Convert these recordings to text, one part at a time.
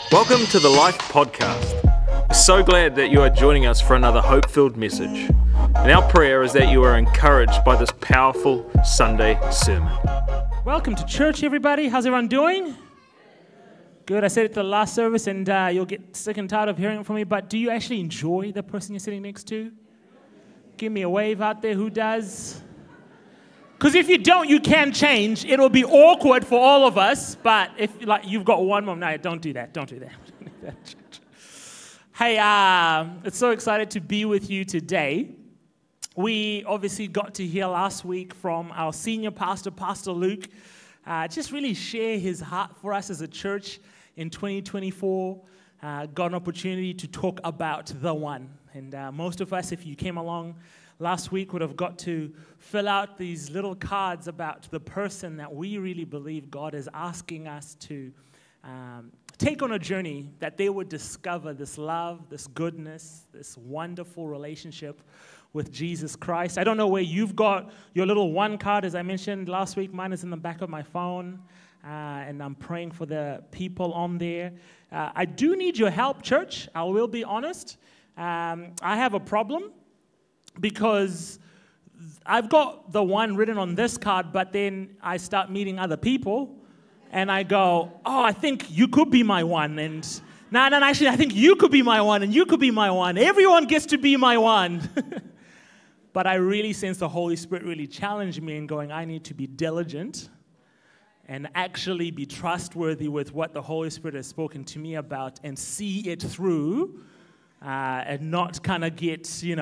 Welcome to the Life Podcast. We're so glad that you are joining us for another hope-filled message. And our prayer is that you are encouraged by this powerful Sunday sermon. Welcome to church, everybody. How's everyone doing? Good. I said it at the last service, and you'll get sick and tired of hearing it from me, but do you actually enjoy the person you're sitting next to? Give me a wave out there. Who does? Because if you don't, you can change. It'll be awkward for all of us, but if you've got one more, no, don't do that. Don't do that. Hey, it's so excited to be with you today. We obviously got to hear last week from our senior pastor, Pastor Luke, just really share his heart for us as a church in 2024. Got an opportunity to talk about the one. And most of us, if you came along last week, would have got to fill out these little cards about the person that we really believe God is asking us to take on a journey, that they would discover this love, this goodness, this wonderful relationship with Jesus Christ. I don't know where you've got your little one card. As I mentioned last week, mine is in the back of my phone, and I'm praying for the people on there. I do need your help, church. I will be honest. I have a problem because I've got the one written on this card, but then I start meeting other people, and I go, oh, I think you could be my one, and no, actually, I think you could be my one, and you could be my one. Everyone gets to be my one. But I really sense the Holy Spirit really challenged me in going, I need to be diligent and actually be trustworthy with what the Holy Spirit has spoken to me about and see it through and not kind of get,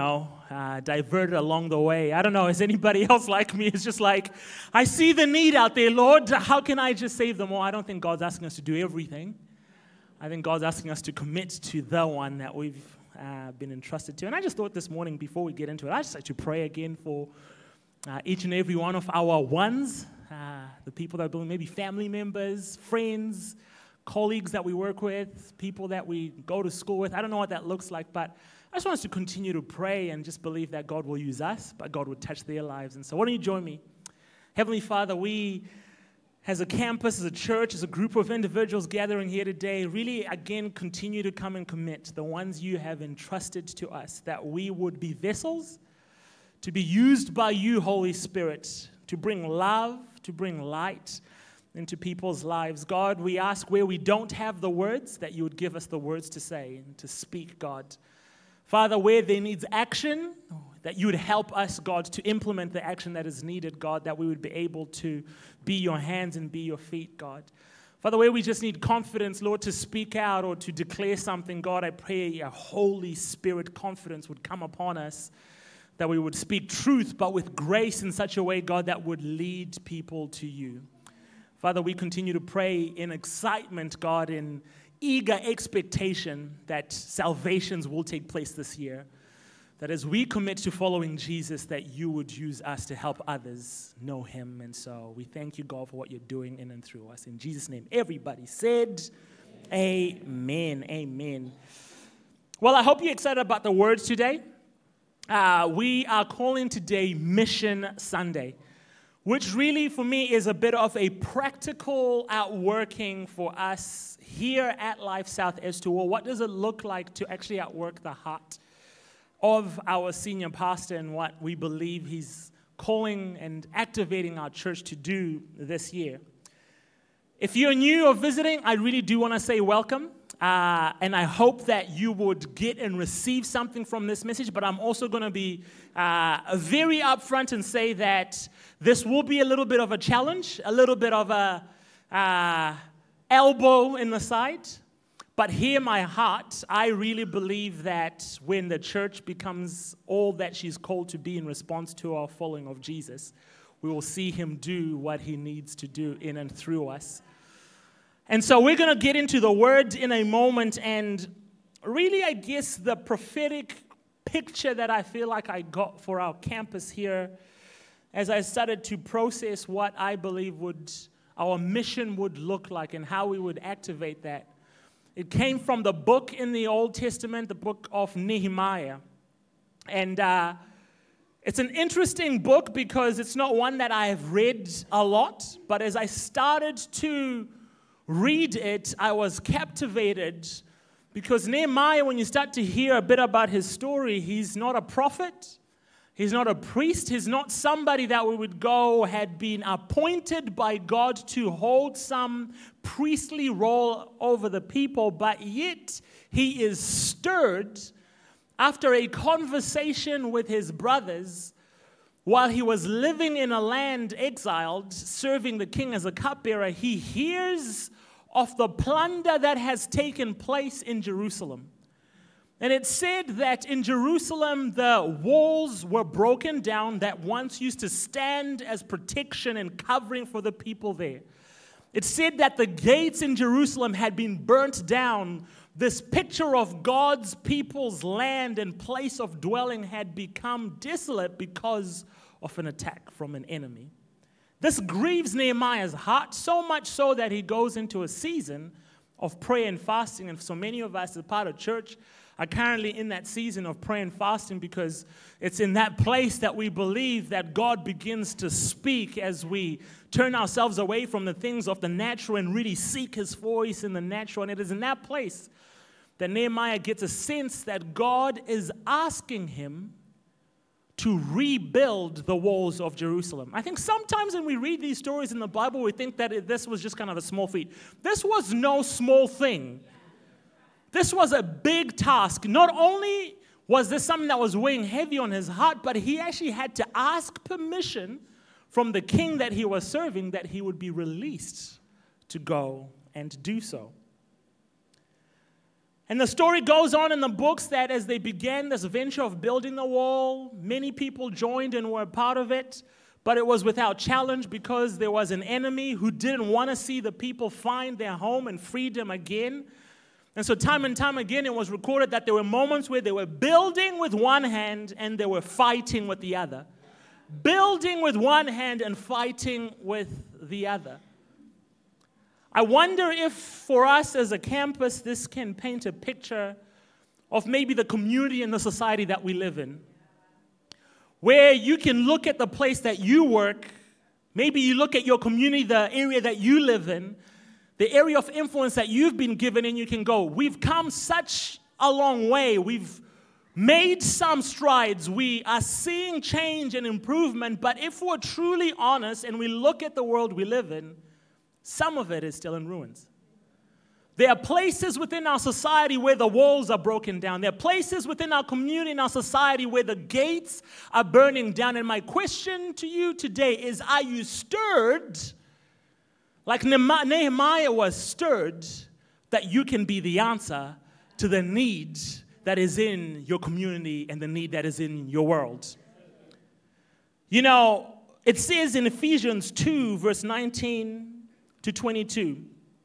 diverted along the way. I don't know, is anybody else like me? It's just like, I see the need out there, Lord. How can I just save them all? I don't think God's asking us to do everything. I think God's asking us to commit to the one that we've been entrusted to. And I just thought this morning, before we get into it, I'd just like to pray again for each and every one of our ones, the people that are building, maybe family members, friends, colleagues that we work with, people that we go to school with. I don't know what that looks like, but I just want us to continue to pray and just believe that God will use us, but God would touch their lives. And so why don't you join me? Heavenly Father, we, as a campus, as a church, as a group of individuals gathering here today, really, again, continue to come and commit the ones you have entrusted to us, that we would be vessels to be used by you, Holy Spirit, to bring love, to bring light into people's lives. God, we ask where we don't have the words, that you would give us the words to say and to speak, God. Father, where there needs action, that you would help us, God, to implement the action that is needed, God, that we would be able to be your hands and be your feet, God. Father, where we just need confidence, Lord, to speak out or to declare something, God, I pray a Holy Spirit confidence would come upon us, that we would speak truth, but with grace in such a way, God, that would lead people to you. Father, we continue to pray in excitement, God, in eager expectation that salvations will take place this year. That as we commit to following Jesus, that you would use us to help others know him. And so we thank you, God, for what you're doing in and through us. In Jesus' name, everybody said, amen, amen. Well, I hope you're excited about the words today. We are calling today Mission Sunday, which really for me is a bit of a practical outworking for us here at Life South as to, well, what does it look like to actually outwork the heart of our senior pastor and what we believe he's calling and activating our church to do this year. If you're new or visiting, I really do want to say welcome. And I hope that you would get and receive something from this message, but I'm also going to be very upfront and say that this will be a little bit of a challenge, a little bit of a elbow in the side. But hear my heart, I really believe that when the church becomes all that she's called to be in response to our following of Jesus, we will see him do what he needs to do in and through us. And so we're going to get into the word in a moment, and really, I guess, the prophetic picture that I feel like I got for our campus here as I started to process what I believe our mission would look like and how we would activate that. It came from the book in the Old Testament, the book of Nehemiah. And it's an interesting book because it's not one that I have read a lot, but as I started to read it, I was captivated because Nehemiah, when you start to hear a bit about his story, he's not a prophet. He's not a priest. He's not somebody that we would go had been appointed by God to hold some priestly role over the people, but yet he is stirred after a conversation with his brothers while he was living in a land exiled, serving the king as a cupbearer. He hears of the plunder that has taken place in Jerusalem. And it said that in Jerusalem, the walls were broken down that once used to stand as protection and covering for the people there. It said that the gates in Jerusalem had been burnt down. This picture of God's people's land and place of dwelling had become desolate because of an attack from an enemy. This grieves Nehemiah's heart, so much so that he goes into a season of prayer and fasting. And so many of us as part of church are currently in that season of prayer and fasting because it's in that place that we believe that God begins to speak as we turn ourselves away from the things of the natural and really seek His voice in the natural. And it is in that place that Nehemiah gets a sense that God is asking him to rebuild the walls of Jerusalem. I think sometimes when we read these stories in the Bible, we think that this was just kind of a small feat. This was no small thing. This was a big task. Not only was this something that was weighing heavy on his heart, but he actually had to ask permission from the king that he was serving that he would be released to go and do so. And the story goes on in the books that as they began this venture of building the wall, many people joined and were a part of it, but it was without challenge because there was an enemy who didn't want to see the people find their home and freedom again. And so time and time again, it was recorded that there were moments where they were building with one hand and they were fighting with the other. Building with one hand and fighting with the other. I wonder if for us as a campus, this can paint a picture of maybe the community and the society that we live in. Where you can look at the place that you work, maybe you look at your community, the area that you live in, the area of influence that you've been given, and you can go, we've come such a long way. We've made some strides. We are seeing change and improvement. But if we're truly honest and we look at the world we live in, some of it is still in ruins. There are places within our society where the walls are broken down. There are places within our community and our society where the gates are burning down. And my question to you today is, are you stirred like Nehemiah was stirred, that you can be the answer to the need that is in your community and the need that is in your world? You know, it says in Ephesians 2, verse 19 to 22,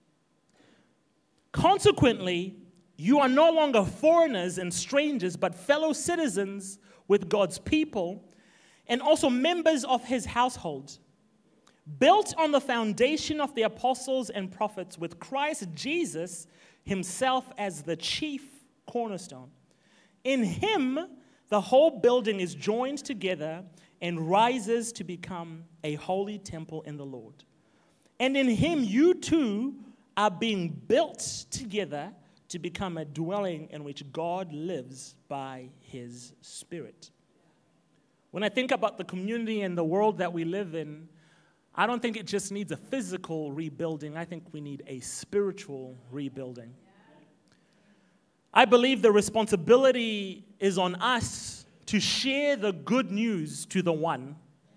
consequently, you are no longer foreigners and strangers, but fellow citizens with God's people and also members of His household, built on the foundation of the apostles and prophets, with Christ Jesus Himself as the chief cornerstone. In Him, the whole building is joined together and rises to become a holy temple in the Lord. And in Him, you too are being built together to become a dwelling in which God lives by His Spirit. When I think about the community and the world that we live in, I don't think it just needs a physical rebuilding. I think we need a spiritual rebuilding. I believe the responsibility is on us to share the good news to the one.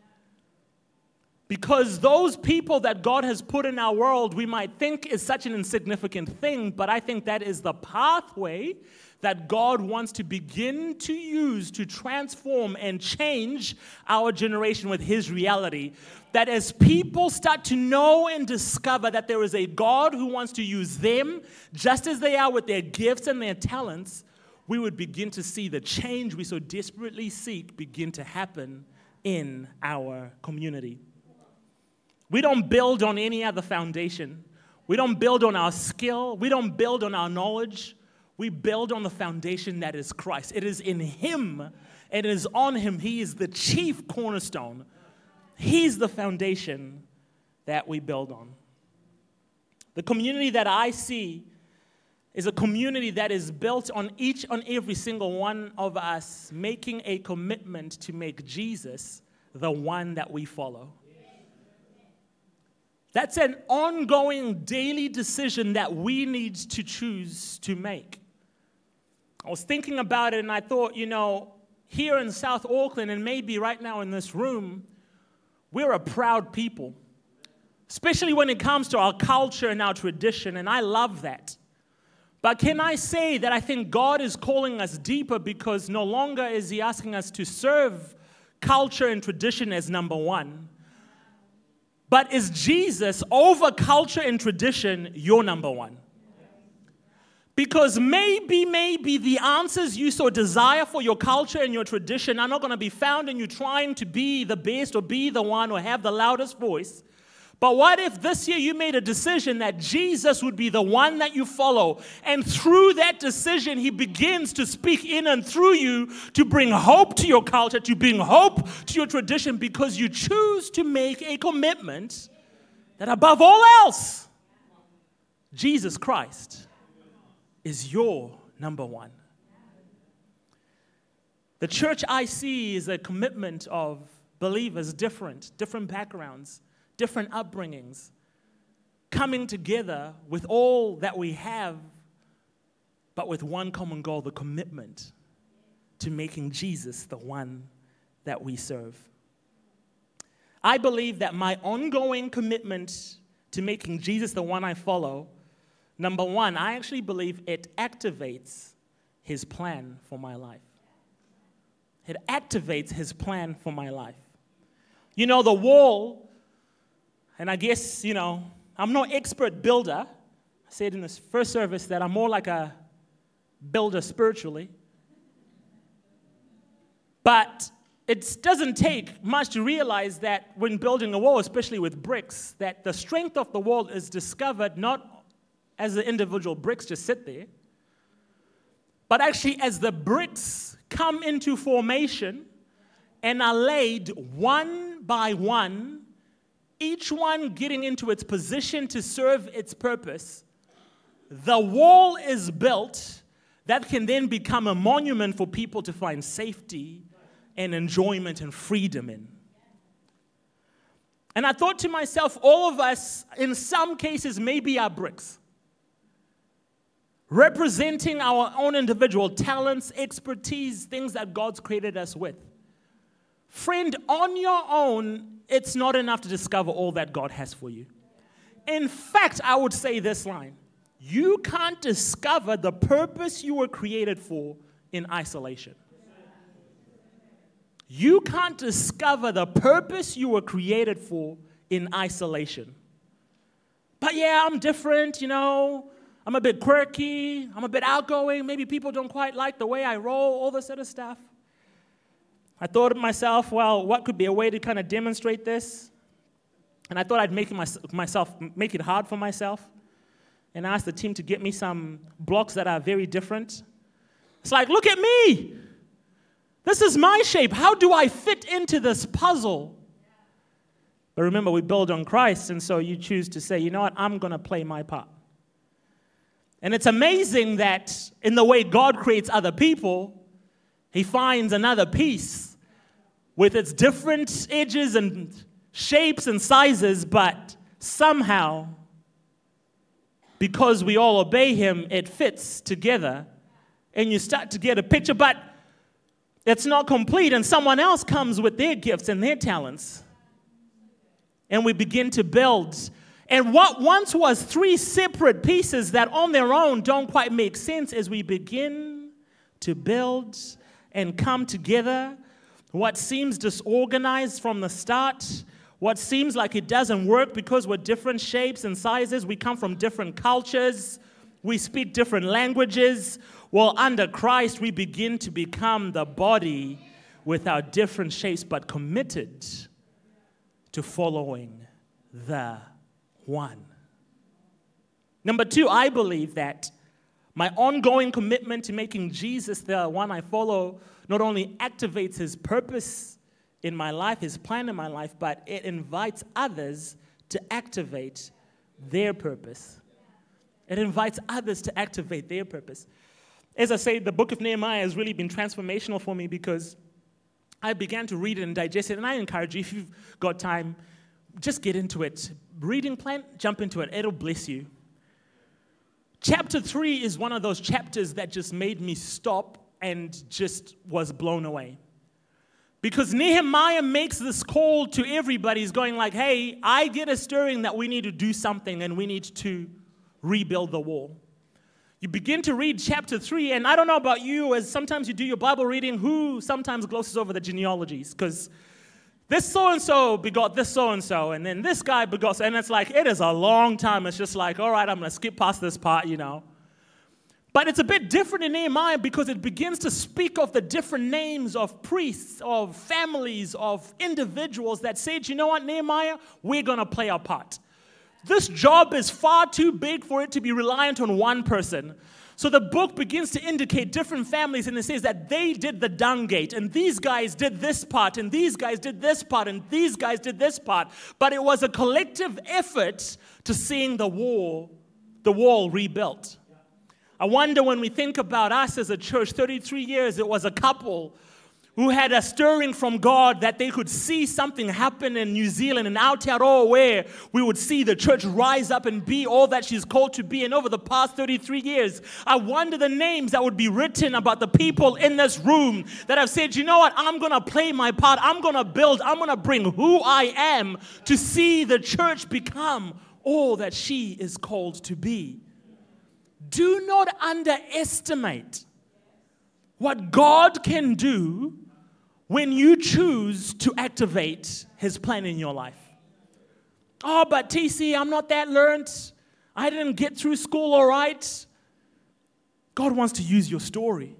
Because those people that God has put in our world, we might think is such an insignificant thing, but I think that is the pathway that God wants to begin to use to transform and change our generation with His reality. That as people start to know and discover that there is a God who wants to use them just as they are with their gifts and their talents, we would begin to see the change we so desperately seek begin to happen in our community. We don't build on any other foundation. We don't build on our skill. We don't build on our knowledge. We build on the foundation that is Christ. It is in Him. It is on Him. He is the chief cornerstone. He's the foundation that we build on. The community that I see is a community that is built on each and every single one of us making a commitment to make Jesus the one that we follow. That's an ongoing daily decision that we need to choose to make. I was thinking about it and I thought, here in South Auckland and maybe right now in this room, we're a proud people, especially when it comes to our culture and our tradition, and I love that. But can I say that I think God is calling us deeper because no longer is He asking us to serve culture and tradition as number one, but is Jesus over culture and tradition your number one? Because maybe the answers you so desire for your culture and your tradition are not going to be found in you trying to be the best or be the one or have the loudest voice. But what if this year you made a decision that Jesus would be the one that you follow, and through that decision, He begins to speak in and through you to bring hope to your culture, to bring hope to your tradition, because you choose to make a commitment that above all else, Jesus Christ is your number one. The church I see is a commitment of believers, different backgrounds, different upbringings, coming together with all that we have, but with one common goal, the commitment to making Jesus the one that we serve. I believe that my ongoing commitment to making Jesus the one I follow, number one, I actually believe it activates His plan for my life. It activates His plan for my life. The wall, and I guess, I'm no expert builder. I said in this first service that I'm more like a builder spiritually. But it doesn't take much to realize that when building a wall, especially with bricks, that the strength of the wall is discovered not as the individual bricks just sit there, but actually as the bricks come into formation and are laid one by one, each one getting into its position to serve its purpose, the wall is built that can then become a monument for people to find safety and enjoyment and freedom in. And I thought to myself, all of us, in some cases, maybe are bricks, representing our own individual talents, expertise, things that God's created us with. Friend, on your own, it's not enough to discover all that God has for you. In fact, I would say this line: you can't discover the purpose you were created for in isolation. You can't discover the purpose you were created for in isolation. But yeah, I'm different, I'm a bit quirky, I'm a bit outgoing, maybe people don't quite like the way I roll, all this other stuff. I thought to myself, well, what could be a way to kind of demonstrate this? And I thought I'd make it hard for myself, and ask the team to get me some blocks that are very different. It's like, look at me. This is my shape. How do I fit into this puzzle? But remember, we build on Christ, and so you choose to say, you know what, I'm going to play my part. And it's amazing that in the way God creates other people, He finds another piece with its different edges and shapes and sizes, but somehow, because we all obey Him, it fits together, and you start to get a picture, but it's not complete, and someone else comes with their gifts and their talents, and we begin to build. And what once was three separate pieces that on their own don't quite make sense, as we begin to build and come together, what seems disorganized from the start, what seems like it doesn't work because we're different shapes and sizes, we come from different cultures, we speak different languages. Well, under Christ, we begin to become the body with our different shapes, but committed to following the one. Number two, I believe that my ongoing commitment to making Jesus the one I follow not only activates His purpose in my life, His plan in my life, but it invites others to activate their purpose It invites others to activate their purpose. As I say, the book of Nehemiah has really been transformational for me because I began to read it and digest it. And I encourage you, if you've got time, just get into it. Reading plan, jump into it. It'll bless you. Chapter 3 is one of those chapters that just made me stop and just was blown away. Because Nehemiah makes this call to everybody. He's going like, hey, I get a stirring that we need to do something and we need to rebuild the wall. You begin to read chapter 3, and I don't know about you, as sometimes you do your Bible reading, who sometimes glosses over the genealogies, because this so-and-so begot this so-and-so, and then this guy begot, and it's like, it is a long time. It's just like, all right, I'm going to skip past this part, you know. But it's a bit different in Nehemiah because it begins to speak of the different names of priests, of families, of individuals that said, you know what, Nehemiah, we're going to play our part. This job is far too big for it to be reliant on one person. So the book begins to indicate different families, and it says that they did the dung gate, and these guys did this part, and these guys did this part, and these guys did this part. But it was a collective effort to seeing the wall rebuilt. I wonder when we think about us as a church, 33 years, it was a couple who had a stirring from God that they could see something happen in New Zealand and Aotearoa, where we would see the church rise up and be all that she's called to be. And over the past 33 years, I wonder the names that would be written about the people in this room that have said, you know what, I'm going to play my part. I'm going to build. I'm going to bring who I am to see the church become all that she is called to be. Do not underestimate what God can do when you choose to activate His plan in your life. Oh, but TC, I'm not that learned. I didn't get through school all right. God wants to use your story.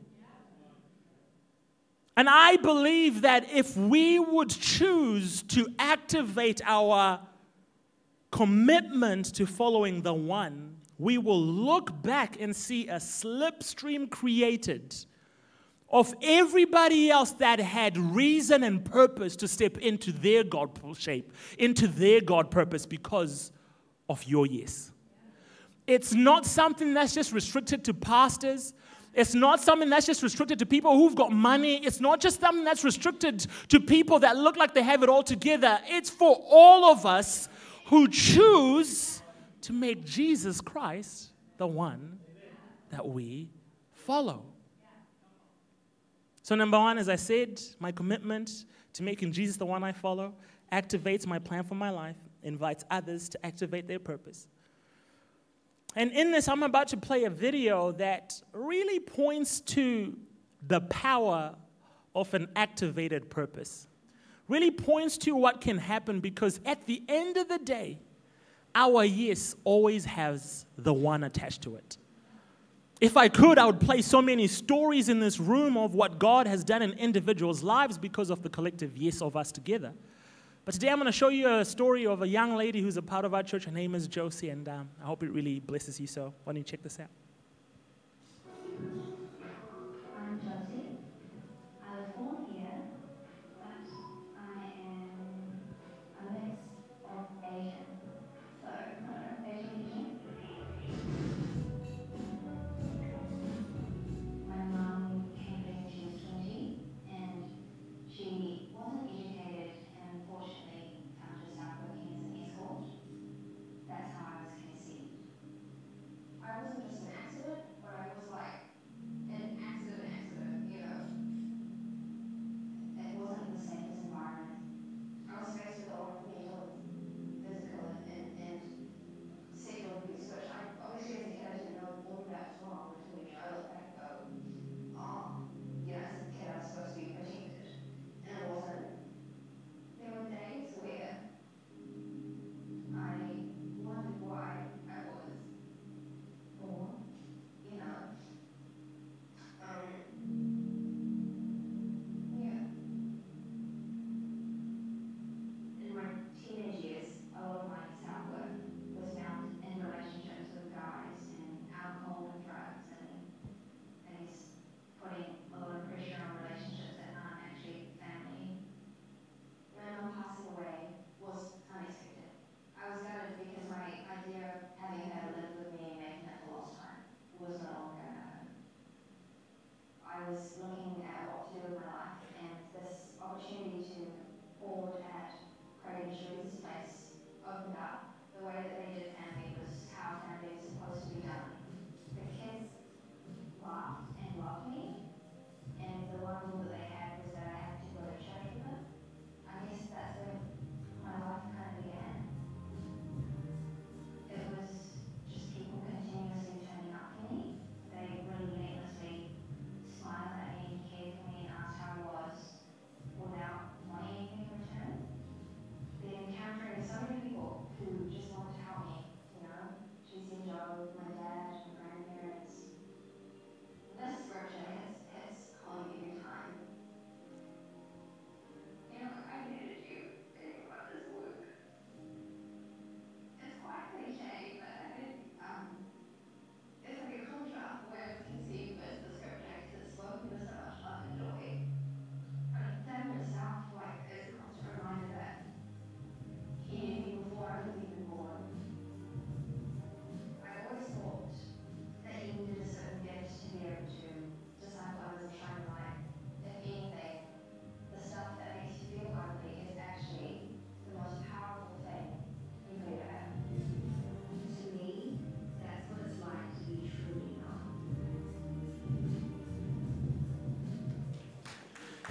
And I believe that if we would choose to activate our commitment to following the one, we will look back and see a slipstream created of everybody else that had reason and purpose to step into their God shape, into their God purpose because of your yes. It's not something that's just restricted to pastors. It's not something that's just restricted to people who've got money. It's not just something that's restricted to people that look like they have it all together. It's for all of us who choose to make Jesus Christ the one that we follow. So number one, as I said, my commitment to making Jesus the one I follow activates my plan for my life, invites others to activate their purpose. And in this, I'm about to play a video that really points to the power of an activated purpose. Really points to what can happen, because at the end of the day, our yes always has the one attached to it. If I could, I would play so many stories in this room of what God has done in individuals' lives because of the collective yes of us together. But today I'm going to show you a story of a young lady who's a part of our church. Her name is Josie, and I hope it really blesses you. So why don't you check this out? I'm Josie. I was born here, but I am a mix of Asian. So, I don't know, Asian. My mum came here when she was 20, and she wasn't educated, and unfortunately found herself working as an escort. That's how I was conceived. I wasn't just a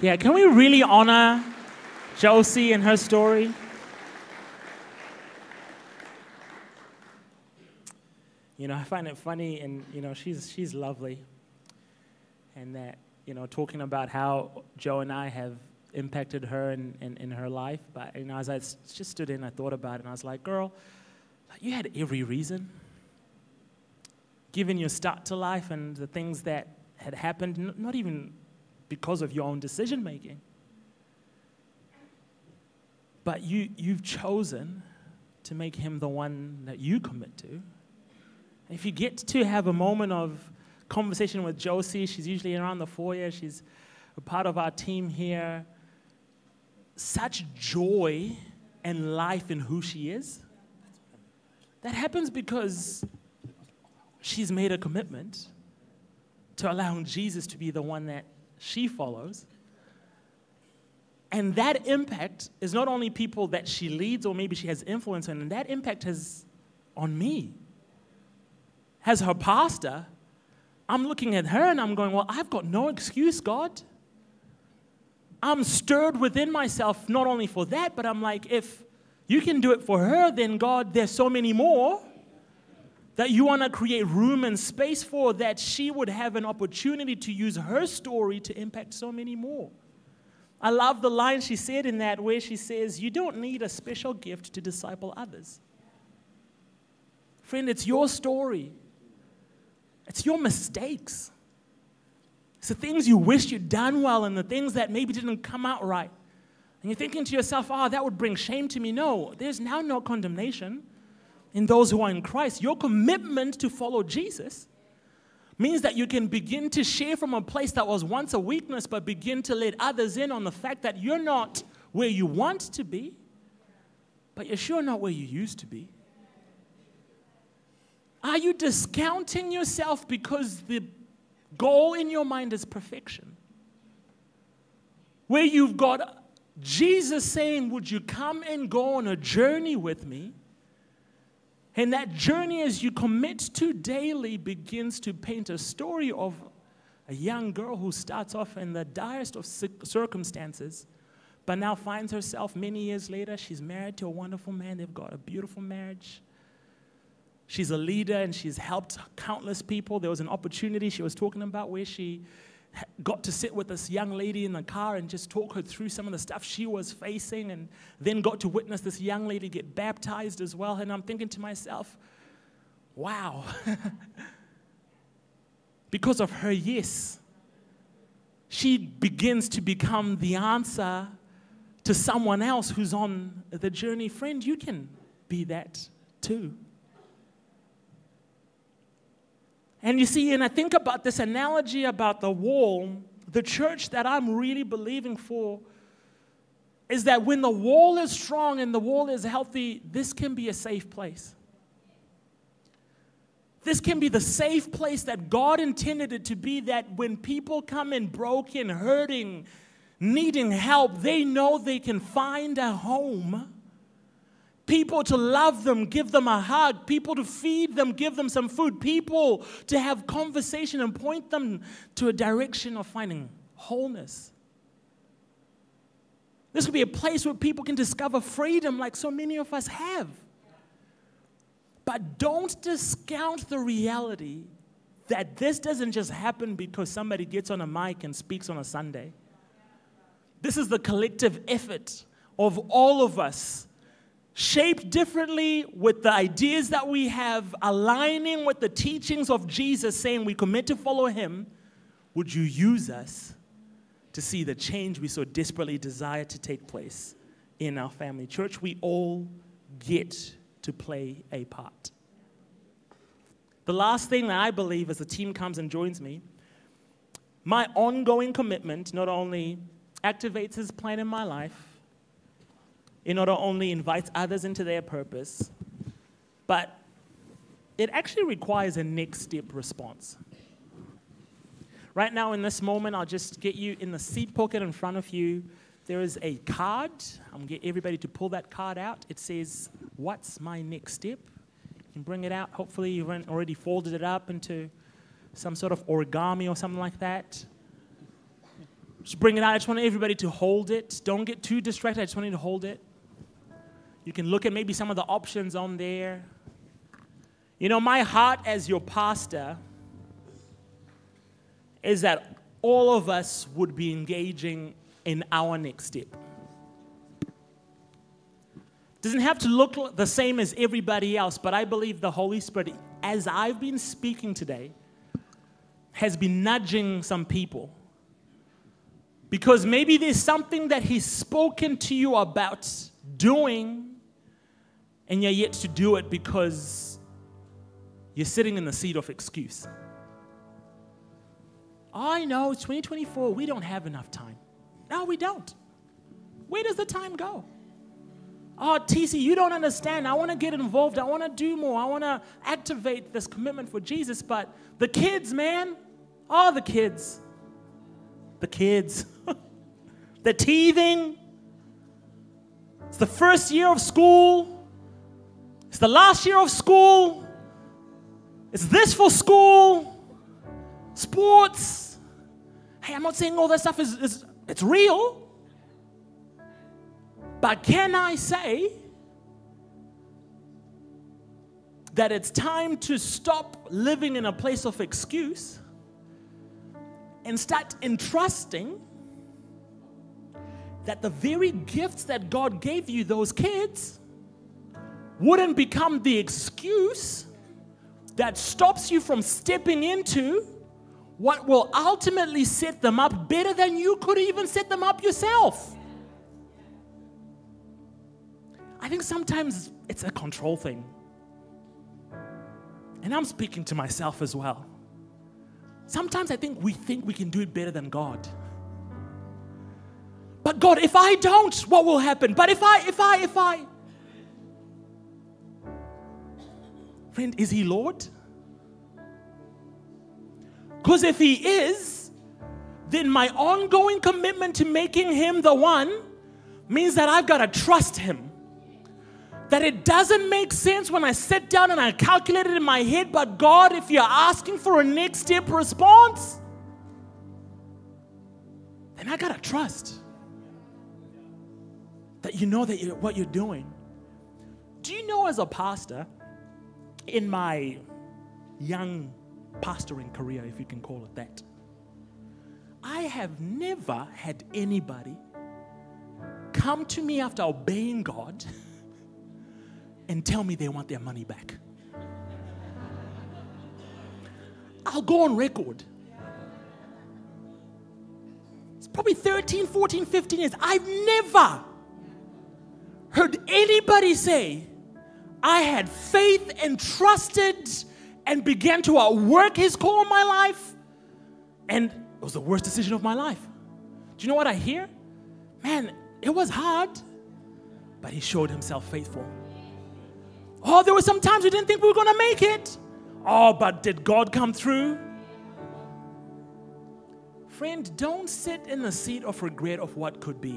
Yeah, can we really honor Josie and her story? You know, I find it funny, and, you know, she's lovely. And that, you know, talking about how Joe and I have impacted her in her life. But, you know, as I just stood in, I thought about it, and I was like, girl, you had every reason. Given your start to life and the things that had happened, not even because of your own decision-making. But you've chosen to make him the one that you commit to. If you get to have a moment of conversation with Josie, she's usually around the foyer, she's a part of our team here, such joy and life in who she is. That happens because she's made a commitment to allowing Jesus to be the one that she follows. And that impact is not only people that she leads or maybe she has influence on, and that impact is on me. As her pastor, I'm looking at her and I'm going, well, I've got no excuse, God. I'm stirred within myself, not only for that, but I'm like, if you can do it for her, then God, there's so many more that you want to create room and space for, that she would have an opportunity to use her story to impact so many more. I love the line she said in that, where she says, you don't need a special gift to disciple others. Friend, it's your story. It's your mistakes. It's the things you wish you'd done well and the things that maybe didn't come out right. And you're thinking to yourself, oh, that would bring shame to me. No, there's now no condemnation in those who are in Christ. Your commitment to follow Jesus means that you can begin to share from a place that was once a weakness, but begin to let others in on the fact that you're not where you want to be, but you're sure not where you used to be. Are you discounting yourself because the goal in your mind is perfection? Where you've got Jesus saying, would you come and go on a journey with me? And that journey, as you commit to daily, begins to paint a story of a young girl who starts off in the direst of circumstances, but now finds herself many years later, she's married to a wonderful man. They've got a beautiful marriage. She's a leader, and she's helped countless people. There was an opportunity she was talking about where she got to sit with this young lady in the car and just talk her through some of the stuff she was facing, and then got to witness this young lady get baptized as well. And I'm thinking to myself, wow. Because of her yes, she begins to become the answer to someone else who's on the journey. Friend, you can be that too. And you see, and I think about this analogy about the wall, the church that I'm really believing for is that when the wall is strong and the wall is healthy, this can be a safe place. This can be the safe place that God intended it to be, that when people come in broken, hurting, needing help, they know they can find a home. People to love them, give them a hug. People to feed them, give them some food. People to have conversation and point them to a direction of finding wholeness. This could be a place where people can discover freedom like so many of us have. But don't discount the reality that this doesn't just happen because somebody gets on a mic and speaks on a Sunday. This is the collective effort of all of us, shaped differently with the ideas that we have, aligning with the teachings of Jesus, saying we commit to follow him. Would you use us to see the change we so desperately desire to take place in our family? Church, we all get to play a part. The last thing that I believe as the team comes and joins me, my ongoing commitment not only activates his plan in my life, it not only invites others into their purpose, but it actually requires a next step response. Right now in this moment, I'll just get you in the seat pocket in front of you. There is a card. I'm going to get everybody to pull that card out. It says, what's my next step? You can bring it out. Hopefully you've already folded it up into some sort of origami or something like that. Just bring it out. I just want everybody to hold it. Don't get too distracted. I just want you to hold it. You can look at maybe some of the options on there. You know, my heart as your pastor is that all of us would be engaging in our next step. Doesn't have to look the same as everybody else, but I believe the Holy Spirit, as I've been speaking today, has been nudging some people. Because maybe there's something that He's spoken to you about doing, and you're yet to do it because you're sitting in the seat of excuse. I know, it's 2024, we don't have enough time. No, we don't. Where does the time go? Oh, TC, you don't understand. I want to get involved. I want to do more. I want to activate this commitment for Jesus. But the kids, man, the kids. The kids. The teething. It's the first year of school. It's the last year of school. It's this for school. Sports. Hey, I'm not saying all that stuff is it's real. But can I say that it's time to stop living in a place of excuse and start entrusting that the very gifts that God gave you, those kids, wouldn't become the excuse that stops you from stepping into what will ultimately set them up better than you could even set them up yourself. I think sometimes it's a control thing. And I'm speaking to myself as well. Sometimes I think we can do it better than God. But God, if I don't, what will happen? But if I. Friend, is He Lord? Because if He is, then my ongoing commitment to making Him the one means that I've got to trust Him. That it doesn't make sense when I sit down and I calculate it in my head, but God, if you're asking for a next step response, then I gotta trust that you know what you're doing. Do you know, as a pastor, in my young pastoring career, if you can call it that, I have never had anybody come to me after obeying God and tell me they want their money back. I'll go on record. It's probably 13, 14, 15 years. I've never heard anybody say, I had faith and trusted and began to work His call in my life, and it was the worst decision of my life. Do you know what I hear? Man, it was hard, but He showed Himself faithful. Oh, there were some times we didn't think we were going to make it. Oh, but did God come through? Friend, don't sit in the seat of regret of what could be.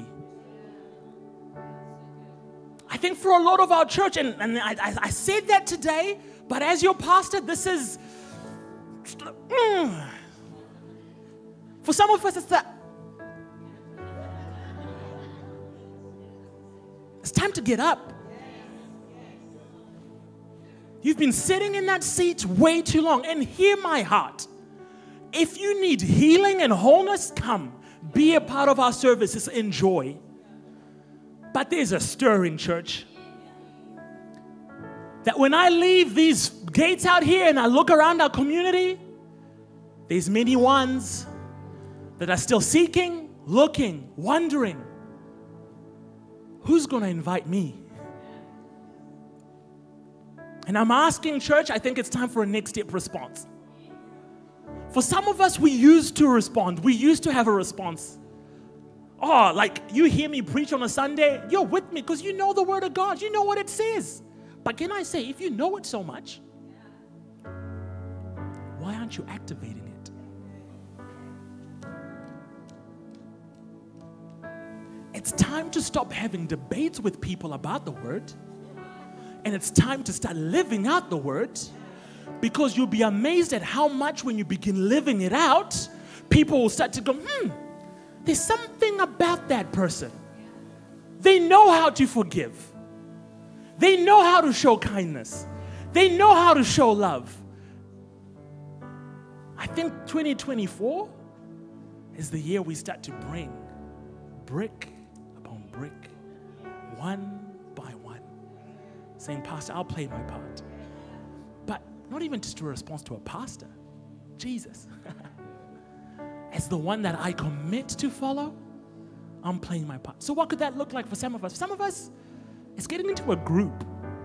I think for a lot of our church, and I said that today, but as your pastor, this is... For some of us, it's time to get up. You've been sitting in that seat way too long. And hear my heart. If you need healing and wholeness, come. Be a part of our services. Enjoy. But there's a stirring, church. That when I leave these gates out here and I look around our community, there's many ones that are still seeking, looking, wondering, who's going to invite me? And I'm asking, church, I think it's time for a next step response. For some of us, we used to respond. We used to have a response. Oh, like you hear me preach on a Sunday, you're with me because you know the Word of God. You know what it says. But can I say, if you know it so much, why aren't you activating it? It's time to stop having debates with people about the Word. And it's time to start living out the Word, because you'll be amazed at how much when you begin living it out, people will start to go, there's something about that person. They know how to forgive. They know how to show kindness. They know how to show love. I think 2024 is the year we start to bring brick upon brick, one by one, saying, Pastor, I'll play my part. But not even just a response to a pastor, Jesus. As the one that I commit to follow, I'm playing my part. So what could that look like for some of us? Some of us, it's getting into a group.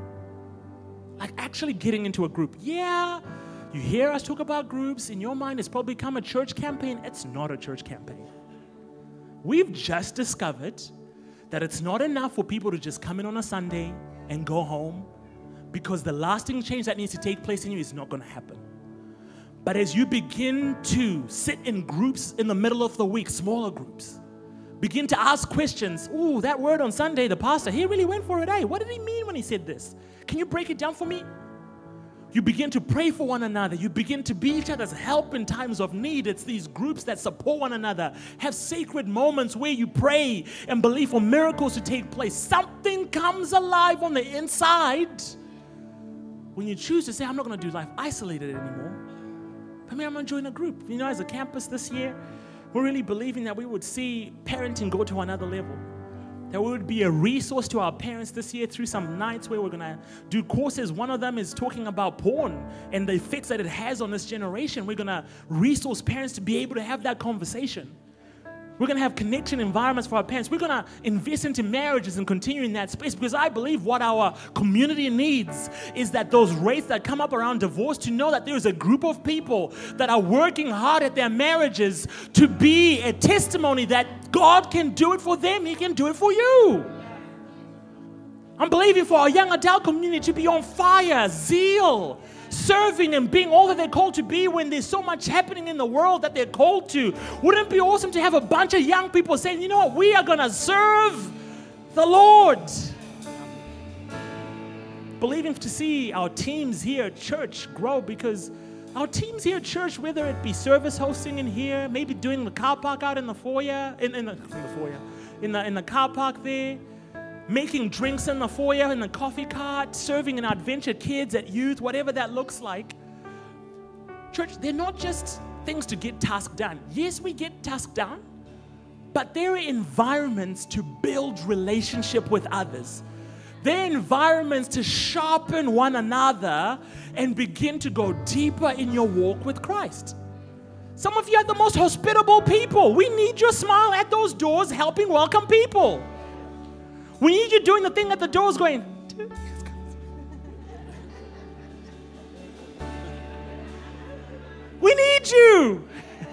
Like actually getting into a group. Yeah, you hear us talk about groups. In your mind, it's probably become a church campaign. It's not a church campaign. We've just discovered that it's not enough for people to just come in on a Sunday and go home, because the lasting change that needs to take place in you is not going to happen. But as you begin to sit in groups in the middle of the week, smaller groups, begin to ask questions. Ooh, that word on Sunday, the pastor, he really went for it, eh? What did he mean when he said this? Can you break it down for me? You begin to pray for one another. You begin to be each other's help in times of need. It's these groups that support one another. Have sacred moments where you pray and believe for miracles to take place. Something comes alive on the inside when you choose to say, I'm not going to do life isolated anymore. I'm going to join a group. You know, as a campus this year, we're really believing that we would see parenting go to another level. That we would be a resource to our parents this year through some nights where we're going to do courses. One of them is talking about porn and the effects that it has on this generation. We're going to resource parents to be able to have that conversation. We're going to have connection environments for our parents. We're going to invest into marriages and continue in that space, because I believe what our community needs is that those rates that come up around divorce, to know that there is a group of people that are working hard at their marriages to be a testimony that God can do it for them. He can do it for you. I'm believing for our young adult community to be on fire, zeal, serving and being all that they're called to be when there's so much happening in the world that they're called to. Wouldn't it be awesome to have a bunch of young people saying, you know what, we are going to serve the Lord. Believing to see our teams here at church grow, because our teams here at church, whether it be service hosting in here, maybe doing the car park out in the foyer, in the car park there, making drinks in the foyer, in the coffee cart, serving in Adventure Kids at youth, whatever that looks like. Church, they're not just things to get tasks done. Yes, we get tasks done, but they're environments to build relationship with others. They're environments to sharpen one another and begin to go deeper in your walk with Christ. Some of you are the most hospitable people. We need your smile at those doors, helping welcome people. We need you doing the thing at the doors going, we need you.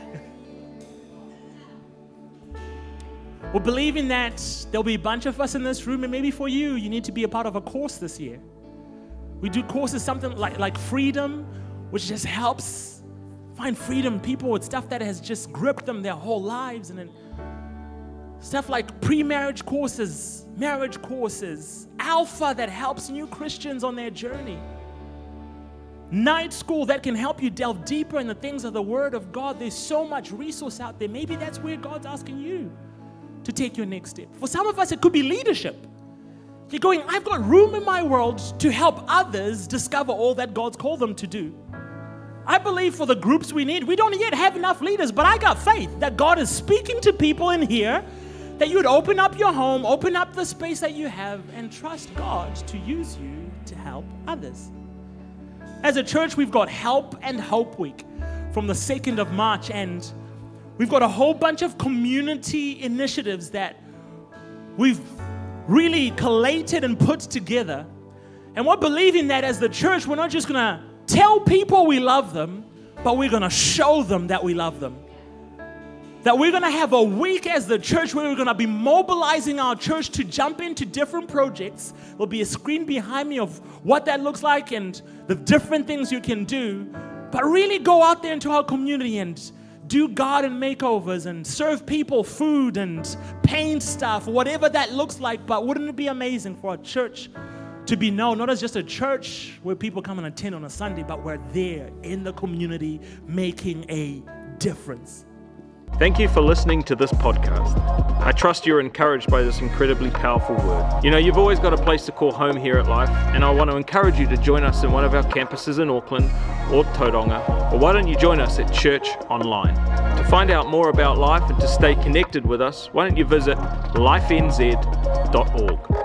We're believing that there'll be a bunch of us in this room, and maybe for you, you need to be a part of a course this year. We do courses, something like freedom, which just helps find freedom, people with stuff that has just gripped them their whole lives, and then stuff like pre-marriage courses, marriage courses, Alpha that helps new Christians on their journey. Night school that can help you delve deeper in the things of the Word of God. There's so much resource out there. Maybe that's where God's asking you to take your next step. For some of us, it could be leadership. You're going, I've got room in my world to help others discover all that God's called them to do. I believe for the groups we need, we don't yet have enough leaders, but I got faith that God is speaking to people in here, that you would open up your home, open up the space that you have, and trust God to use you to help others. As a church, we've got Help and Hope Week from the 2nd of March, and we've got a whole bunch of community initiatives that we've really collated and put together. And we're believing that as the church, we're not just going to tell people we love them, but we're going to show them that we love them. That we're going to have a week as the church where we're going to be mobilizing our church to jump into different projects. There'll be a screen behind me of what that looks like and the different things you can do. But really go out there into our community and do garden makeovers and serve people food and paint stuff, whatever that looks like. But wouldn't it be amazing for a church to be known not as just a church where people come and attend on a Sunday, but we're there in the community making a difference. Thank you for listening to this podcast. I trust you're encouraged by this incredibly powerful word. You know, you've always got a place to call home here at Life, and I want to encourage you to join us in one of our campuses in Auckland or Tauranga, or why don't you join us at Church Online? To find out more about Life and to stay connected with us, why don't you visit lifenz.org.